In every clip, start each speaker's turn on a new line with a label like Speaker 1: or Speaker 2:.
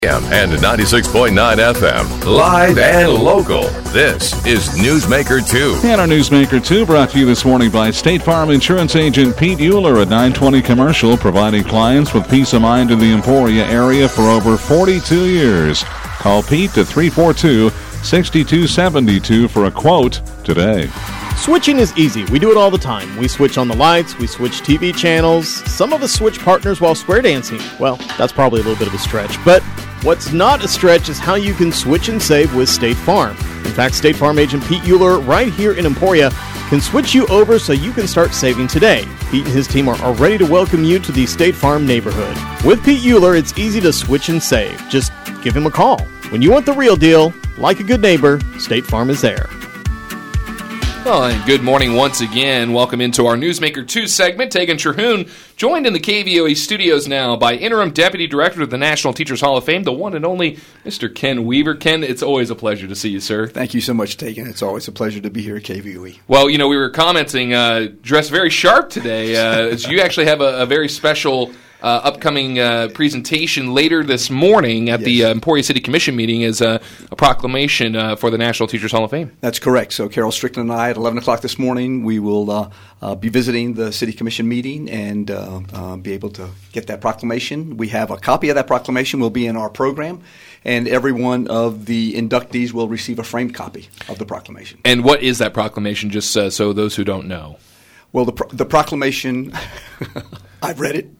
Speaker 1: And 96.9 FM, live and local. This is Newsmaker 2.
Speaker 2: And our Newsmaker 2 brought to you this morning by State Farm Insurance Agent Pete Euler at 920 Commercial, providing clients with peace of mind in the Emporia area for over 42 years. Call Pete at 342-6272 for a quote today.
Speaker 3: Switching is easy. We do it all the time. We switch on the lights, we switch TV channels. Some of us switch partners while square dancing. Well, that's probably a little bit of a stretch. But what's not a stretch is how you can switch and save with State Farm. In fact, State Farm agent Pete Euler right here in Emporia can switch you over so you can start saving today. Pete and his team are ready to welcome you to the State Farm neighborhood. With Pete Euler, it's easy to switch and save. Just give him a call. When you want the real deal, like a good neighbor, State Farm is there.
Speaker 4: Well, and good morning once again. Welcome into our Newsmaker 2 segment. Tegan Terhune, joined in the KVOE studios now by Interim Deputy Director of the National Teachers Hall of Fame, the one and only Mr. Ken Weaver. Ken, it's always a pleasure to see you, sir.
Speaker 5: Thank you so much, Tegan. It's always a pleasure to be here at KVOE.
Speaker 4: Well, you know, we were commenting, dressed very sharp today. As you actually have a very special upcoming presentation later this morning at the Emporia City Commission meeting as a proclamation for the National Teachers Hall of Fame.
Speaker 5: That's correct. So Carol Strickland and I at 11 o'clock this morning, we will be visiting the City Commission meeting and be able to get that proclamation. We have a copy of that proclamation will be in our program, and every one of the inductees will receive a framed copy of the proclamation.
Speaker 4: And what is that proclamation, just so those who don't know?
Speaker 5: Well, the proclamation, I've read it.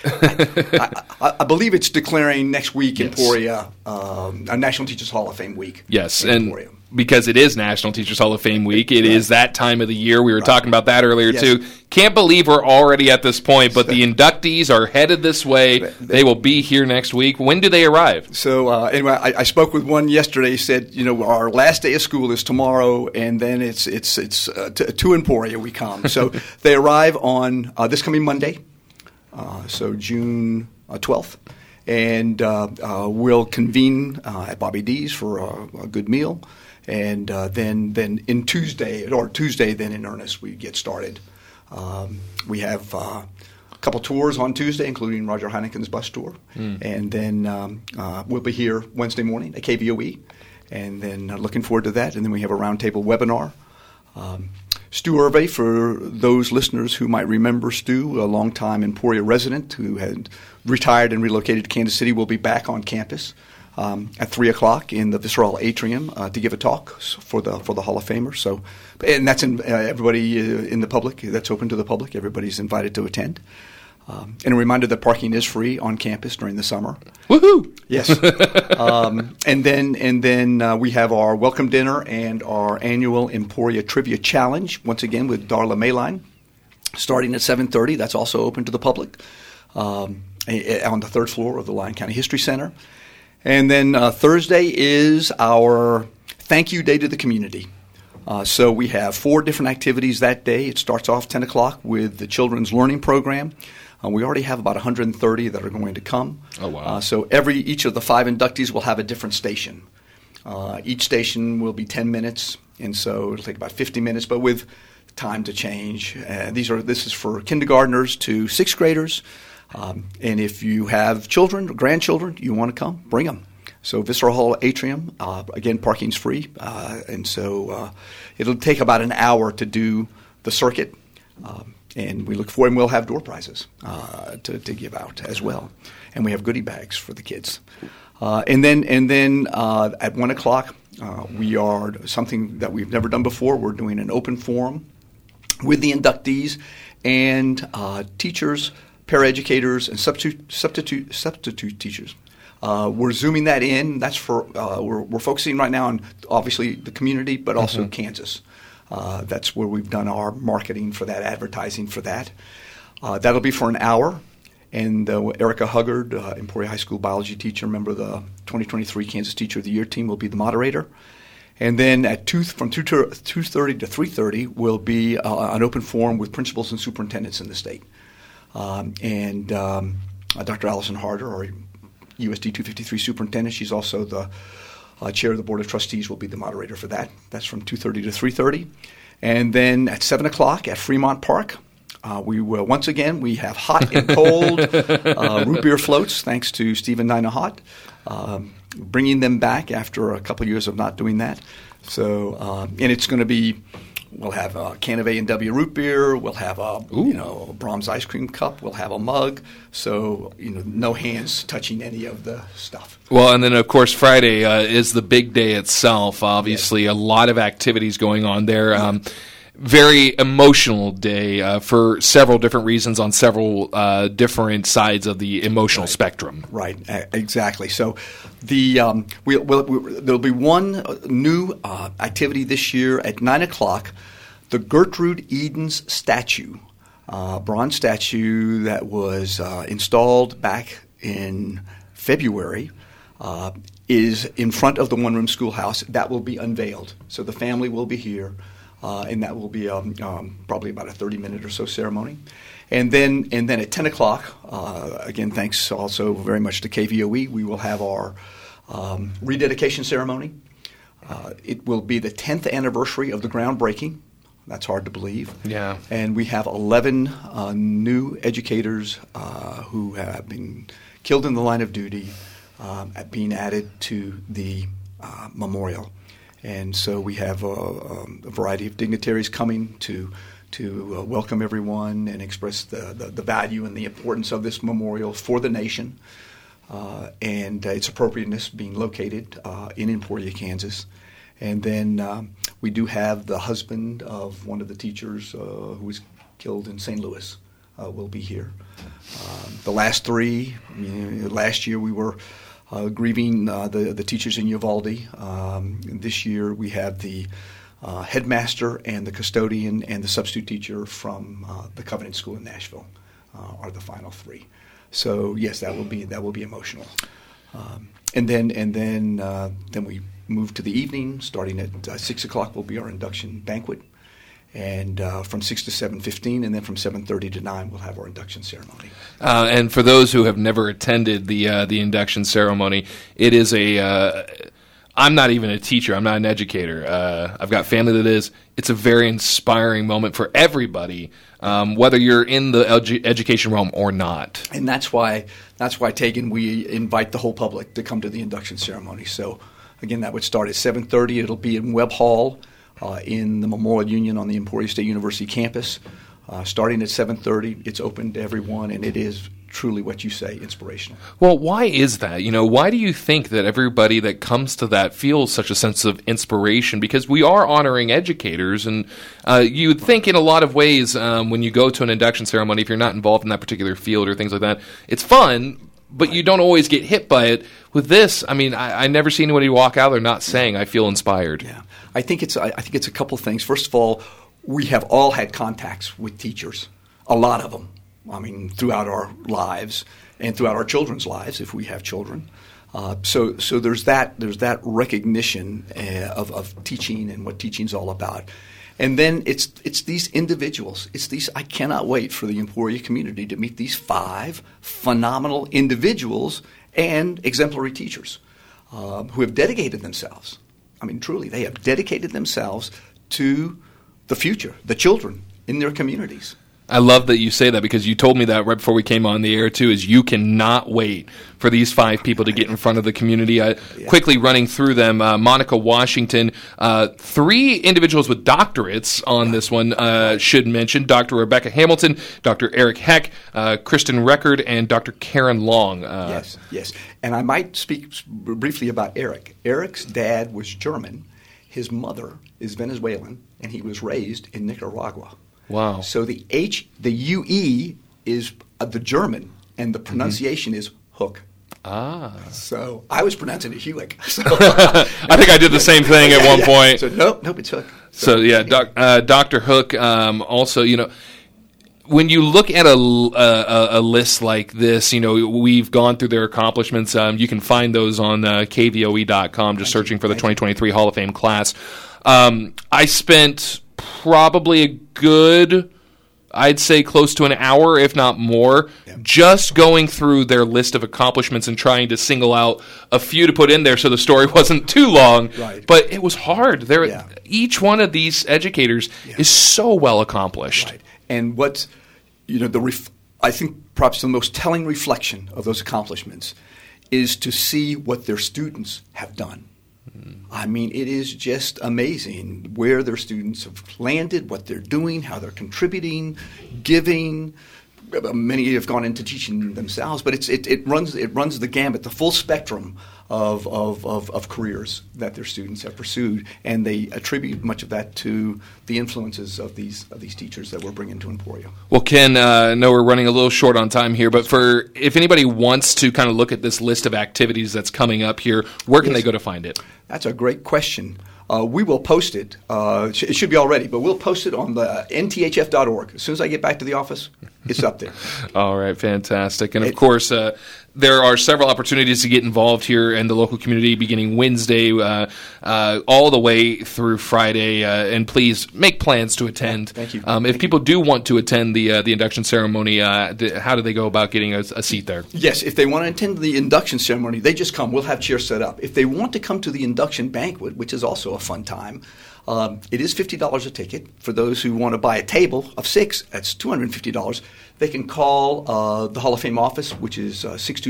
Speaker 5: I believe it's declaring next week Emporia a National Teachers Hall of Fame week.
Speaker 4: Yes, and because it is National Teachers Hall of Fame week, it is that time of the year. We were talking about that earlier, too. Can't believe we're already at this point, but the inductees are headed this way. They will be here next week. When do they arrive?
Speaker 5: So, anyway, I spoke with one yesterday. He said, you know, our last day of school is tomorrow, and then it's to Emporia we come. So they arrive on this coming Monday. So June 12th, and we'll convene at Bobby D's for a good meal, and then in Tuesday then in earnest we get started. We have a couple tours on Tuesday, including Roger Heineken's bus tour, and then we'll be here Wednesday morning at KVOE, and then looking forward to that. And then we have a roundtable webinar. Stu Irve, for those listeners who might remember Stu, a longtime Emporia resident who had retired and relocated to Kansas City, will be back on campus at 3 o'clock in the Visceral Atrium to give a talk for the Hall of Famers. So, and that's everybody in the public. That's open to the public. Everybody's invited to attend. And a reminder that parking is free on campus during the summer.
Speaker 4: Woohoo!
Speaker 5: Yes. And then we have our welcome dinner and our annual Emporia Trivia Challenge, once again with Darla Mayline, starting at 7:30. That's also open to the public on the third floor of the Lyon County History Center. And then Thursday is our thank you day to the community. So we have 4 different activities that day. It starts off 10 o'clock with the Children's Learning Program. We already have about 130 that are going to come.
Speaker 4: Oh, wow.
Speaker 5: So each of the 5 inductees will have a different station. Each station will be 10 minutes, and so it'll take about 50 minutes, but with time to change. This is for kindergartners to 6th graders. And if you have children or grandchildren, you want to come, bring them. So Visceral Hall Atrium, again, parking's free, and so it'll take about an hour to do the circuit, and we look for, and we'll have door prizes to give out as well, and we have goodie bags for the kids, and then at 1 o'clock we are something that we've never done before. We're doing an open forum with the inductees and teachers, paraeducators, and substitute teachers. We're zooming that in. That's for we're focusing right now on obviously the community, but also Kansas. That's where we've done our marketing for that, advertising for that. That'll be for an hour. And Erica Huggard, Emporia High School biology teacher, member of the 2023 Kansas Teacher of the Year team, will be the moderator. And then from 2:30 to 3:30 will be an open forum with principals and superintendents in the state. And Dr. Allison Harder, our USD 253 superintendent, she's also the chair of the Board of Trustees, will be the moderator for that. That's from 2:30 to 3:30. And then at 7 o'clock at Fremont Park, we will, once again, we have hot and cold root beer floats, thanks to Stephen Nina Hot. bringing them back after a couple of years of not doing that. So, and it's going to be, we'll have a can of A&W root beer. We'll have a Brahms ice cream cup. We'll have a mug. So, no hands touching any of the stuff.
Speaker 4: Well, and then, of course, Friday is the big day itself. Obviously, a lot of activities going on there. Very emotional day for several different reasons on several different sides of the emotional spectrum.
Speaker 5: Right, exactly. So there'll be one new activity this year at 9 o'clock, the Gertrude Edens statue, bronze statue that was installed back in February, is in front of the one-room schoolhouse. That will be unveiled. So the family will be here. And that will be probably about a 30-minute or so ceremony. And then at 10 o'clock, again, thanks also very much to KVOE, we will have our rededication ceremony. It will be the 10th anniversary of the groundbreaking. That's hard to believe.
Speaker 4: Yeah.
Speaker 5: And we have 11 new educators who have been killed in the line of duty being added to the memorial. And so we have a variety of dignitaries coming to welcome everyone and express the value and the importance of this memorial for the nation and its appropriateness being located in Emporia, Kansas. And then we do have the husband of one of the teachers who was killed in St. Louis will be here. The last three, last year we were grieving the teachers in Uvalde. This year we have the headmaster and the custodian and the substitute teacher from the Covenant School in Nashville are the final three. So yes, that will be emotional. And then we move to the evening. Starting at 6 o'clock will be our induction banquet. And from 6 to 7:15, and then from 7:30 to 9, we'll have our induction ceremony.
Speaker 4: And for those who have never attended the induction ceremony, it is I'm not even a teacher. I'm not an educator. I've got family that is. It's a very inspiring moment for everybody, whether you're in the education realm or not.
Speaker 5: And that's why Tegan, we invite the whole public to come to the induction ceremony. So again, that would start at 7:30. It'll be in Webb Hall. In the Memorial Union on the Emporia State University campus. Starting at 7:30, it's open to everyone, and it is truly what you say, inspirational.
Speaker 4: Well, why is that? Why do you think that everybody that comes to that feels such a sense of inspiration? Because we are honoring educators, and you would think in a lot of ways when you go to an induction ceremony, if you're not involved in that particular field or things like that, it's fun, but you don't always get hit by it. With this, I never see anybody walk out there not saying, I feel inspired.
Speaker 5: Yeah. I think it's a couple things. First of all, we have all had contacts with teachers, a lot of them. Throughout our lives and throughout our children's lives, if we have children. So there's that recognition of teaching and what teaching's all about. And then it's these individuals. I cannot wait for the Emporia community to meet these 5 phenomenal individuals and exemplary teachers who have dedicated themselves. Truly, they have dedicated themselves to the future, the children in their communities.
Speaker 4: I love that you say that, because you told me that right before we came on the air, too, is you cannot wait for these 5 people to get in front of the community. Quickly running through them, Monica Washington, 3 individuals with doctorates on this one, should mention, Dr. Rebecca Hamilton, Dr. Eric Heck, Kristen Record, and Dr. Karen Long.
Speaker 5: Yes. And I might speak briefly about Eric. Eric's dad was German. His mother is Venezuelan, and he was raised in Nicaragua.
Speaker 4: Wow.
Speaker 5: So the UE is the German, and the pronunciation is Hook.
Speaker 4: Ah.
Speaker 5: So I was pronouncing it Hewick. So,
Speaker 4: I think I did the same thing at one point.
Speaker 5: So nope, it's Hook.
Speaker 4: So yeah, Dr. Hook, also, when you look at a list like this, we've gone through their accomplishments. You can find those on KVOE.com, just searching for the 2023 Hall of Fame class. I spent probably a good, I'd say close to an hour, if not more, just going through their list of accomplishments and trying to single out a few to put in there so the story wasn't too long.
Speaker 5: Right.
Speaker 4: But it was hard. Each one of these educators is so well accomplished.
Speaker 5: Right. And what's, I think perhaps the most telling reflection of those accomplishments is to see what their students have done. I mean, it is just amazing where their students have landed, what they're doing, how they're contributing, giving. Many have gone into teaching themselves, but it runs the gamut, the full spectrum of careers that their students have pursued, and they attribute much of that to the influences of these teachers that we're bringing to Emporia.
Speaker 4: Well, Ken, I know we're running a little short on time here, but if anybody wants to kind of look at this list of activities that's coming up here, where can they go to find it?
Speaker 5: That's a great question. We will post it. It should be all ready, but we'll post it on the nthf.org. As soon as I get back to the office, it's up there.
Speaker 4: All right, fantastic. And, of course, there are several opportunities to get involved here in the local community beginning Wednesday all the way through Friday. And please make plans to attend.
Speaker 5: Thank you.
Speaker 4: If people do want to attend the induction ceremony, how do they go about getting a seat there?
Speaker 5: Yes, if they want to attend the induction ceremony, they just come. We'll have chairs set up. If they want to come to the induction banquet, which is also a fun time, it is $50 a ticket. For those who want to buy a table of 6, that's $250. They can call the Hall of Fame office, which is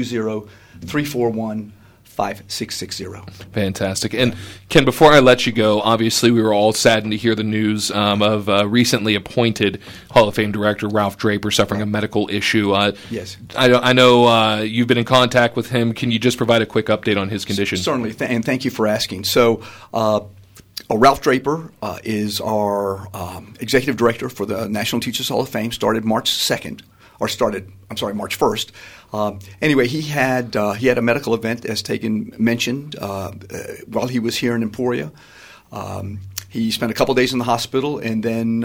Speaker 5: 620-341-5660.
Speaker 4: Fantastic. And, Ken, before I let you go, obviously we were all saddened to hear the news of recently appointed Hall of Fame director Ralph Draper suffering a medical issue.
Speaker 5: Yes.
Speaker 4: I know you've been in contact with him. Can you just provide a quick update on his condition?
Speaker 5: Certainly, and thank you for asking. So, Ralph Draper is our executive director for the National Teachers Hall of Fame. Started March 1st. Anyway, he had a medical event, as Tegan mentioned, while he was here in Emporia. He spent a couple days in the hospital and then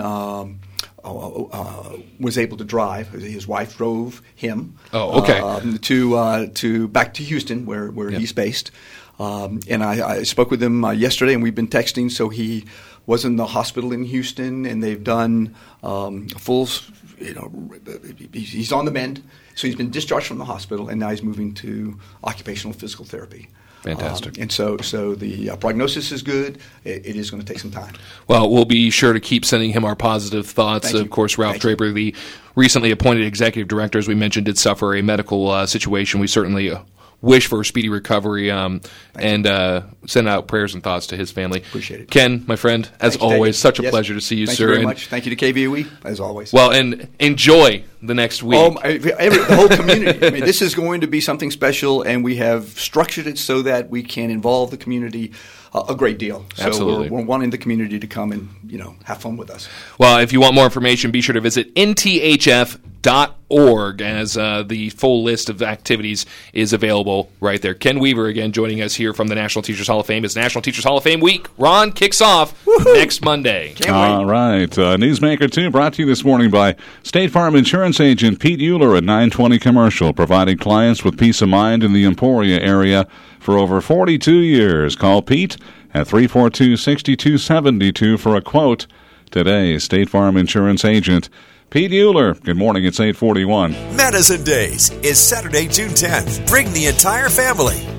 Speaker 5: was able to drive. His wife drove him.
Speaker 4: Oh, okay.
Speaker 5: To back to Houston, where he's based. And I spoke with him yesterday, and we've been texting. So he was in the hospital in Houston, and they've done full. He's on the mend. So he's been discharged from the hospital, and now he's moving to occupational physical therapy.
Speaker 4: Fantastic.
Speaker 5: And so the prognosis is good. It is going to take some time.
Speaker 4: Well, we'll be sure to keep sending him our positive thoughts.
Speaker 5: Thank you.
Speaker 4: Of course, Ralph Draper, the recently appointed executive director, as we mentioned, did suffer a medical situation. We certainly wish for a speedy recovery and send out prayers and thoughts to his family.
Speaker 5: Appreciate it.
Speaker 4: Ken, my friend, as always, such a pleasure to see you,
Speaker 5: Thank
Speaker 4: sir.
Speaker 5: Thank you very much. Thank you to KVOE, as always.
Speaker 4: Well, and enjoy the next week.
Speaker 5: The whole community. I mean, this is going to be something special, and we have structured it so that we can involve the community a great deal. So
Speaker 4: Absolutely.
Speaker 5: We're wanting the community to come and have fun with us.
Speaker 4: Well, if you want more information, be sure to visit nthf.org as the full list of activities is available right there. Ken Weaver again joining us here from the National Teachers Hall of Fame. It's National Teachers Hall of Fame Week. Ron kicks off next Monday.
Speaker 2: All right. Newsmaker 2 brought to you this morning by State Farm Insurance Agent Pete Euler at 920 Commercial, providing clients with peace of mind in the Emporia area for over 42 years. Call Pete at 342-6272 for a quote today. State Farm Insurance Agent Pete Euler. Good morning. It's 8:41.
Speaker 6: Medicine Days is Saturday, June 10th. Bring the entire family.